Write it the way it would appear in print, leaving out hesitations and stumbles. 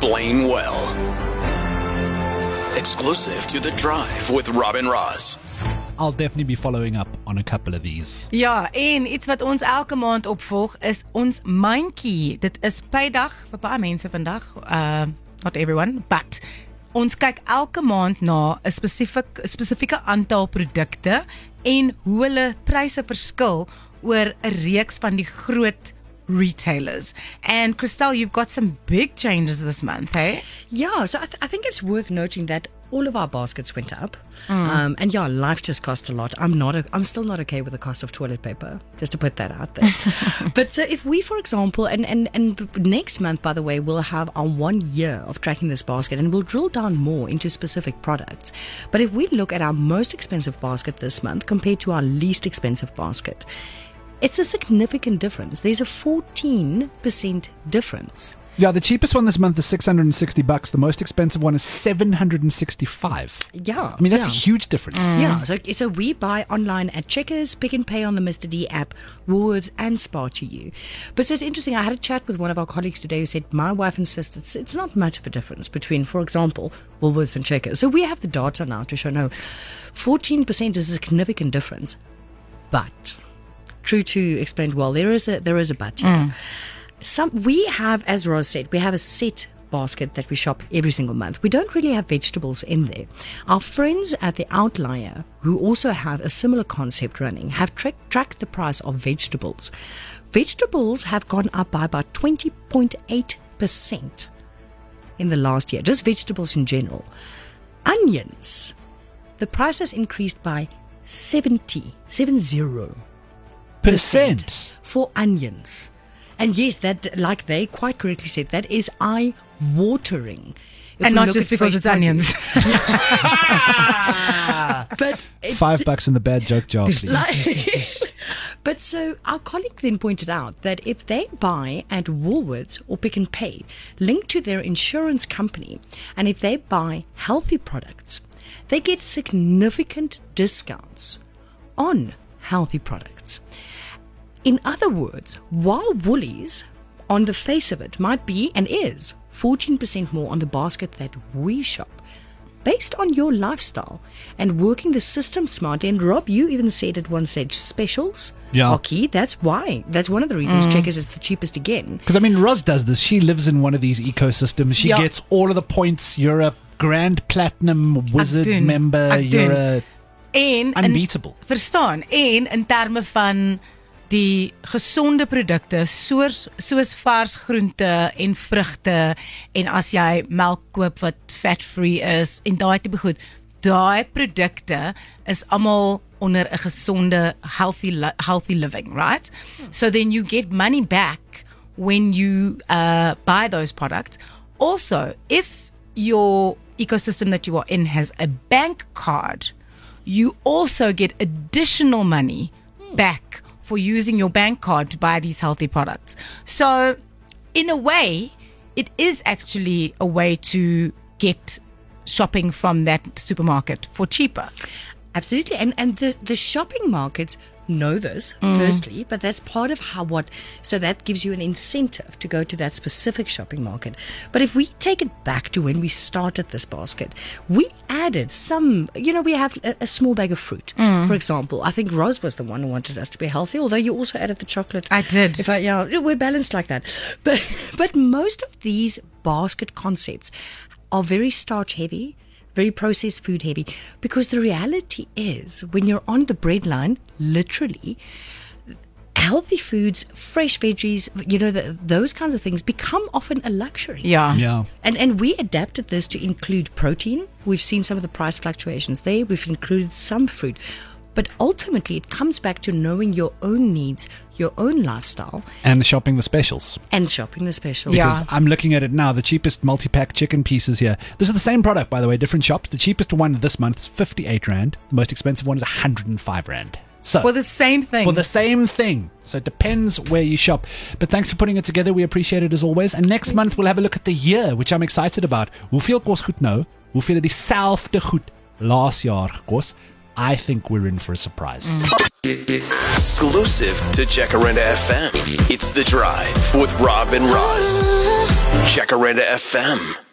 explain well. Exclusive to The Drive with Robin Ross. I'll definitely be following up on a couple of these. Ja, en iets wat ons elke maand opvolg is ons mandjie. Dit is paydag vir baie mense vandag. Not everyone, but ons kyk elke maand na 'n spesifieke aantal produkte en hoe hulle pryse verskil oor 'n reeks van die groot retailers. And Christelle, you've got some big changes this month, hey? Yeah, so I think it's worth noting that all of our baskets went up. And yeah, life just cost a lot. I'm still not okay with the cost of toilet paper, just to put that out there. But so if we, for example, and next month, by the way, we'll have our 1 year of tracking this basket, and we'll drill down more into specific products. But if we look at our most expensive basket this month compared to our least expensive basket, it's a significant difference. There's a 14% difference. Yeah, the cheapest one this month is $660. The most expensive one is $765. Yeah. I mean, that's a huge difference. Yeah, so we buy online at Checkers, Pick n Pay on the Mr. D app, Woolworths and Spar to you. But so it's interesting, I had a chat with one of our colleagues today who said, my wife insists it's not much of a difference between, for example, Woolworths and Checkers. So we have the data now to show, no, 14% is a significant difference. But, true to explained well, there is a but here. We have, as Roz said, we have a set basket that we shop every single month. We don't really have vegetables in there. Our friends at the Outlier, who also have a similar concept running, have tracked the price of vegetables. Vegetables have gone up by about 20.8% in the last year, just vegetables in general. Onions, the price has increased by 70% for onions. And yes, that, like they quite correctly said, that is eye-watering. And not just because it's onions. But $5 in the bad joke jar, please. But so our colleague then pointed out that if they buy at Woolworths or Pick n Pay, linked to their insurance company, and if they buy healthy products, they get significant discounts on healthy products. In other words, while Woolies, on the face of it, might be and is 14% more on the basket that we shop, based on your lifestyle and working the system smartly. And Rob, you even said at one stage, specials are key. That's why. That's one of the reasons Checkers is the cheapest again. Because, I mean, Roz does this. She lives in one of these ecosystems. She gets all of the points. You're a Grand Platinum Wizard member. You're unbeatable. Verstaan. En in terme van die gesonde produkte soos vars groente en vrugte, en as jy melk koop wat fat-free is en daai tipe goed, daai produkte is almal onder 'n gesonde healthy living, right? So then you get money back when you buy those products. Also, if your ecosystem that you are in has a bank card, you also get additional money back for using your bank card to buy these healthy products. So, in a way, it is actually a way to get shopping from that supermarket for cheaper. Absolutely. And the shopping markets know this, firstly, but that's part of so that gives you an incentive to go to that specific shopping market. But if we take it back to when we started this basket, we added some, we have a small bag of fruit, for example. I think Rose was the one who wanted us to be healthy, although you also added the chocolate. I did. We're balanced like that. But most of these basket concepts are very starch heavy, very processed food heavy, because the reality is when you're on the breadline, literally, healthy foods, fresh veggies, those kinds of things become often a luxury. Yeah. And we adapted this to include protein. We've seen some of the price fluctuations there. We've included some fruit. But ultimately, it comes back to knowing your own needs, your own lifestyle. And shopping the specials. Because I'm looking at it now, the cheapest multi-pack chicken pieces here. This is the same product, by the way, different shops. The cheapest one this month is 58 Rand. The most expensive one is 105 Rand. So for the same thing. So it depends where you shop. But thanks for putting it together. We appreciate it as always. And next month, we'll have a look at the year, which I'm excited about. Hoeveel kos goed nou? Hoeveel het dieselfde goed laas jaar gekos? I think we're in for a surprise. Exclusive to Jacaranda FM. It's The Drive with Rob and Roz. Jacaranda FM.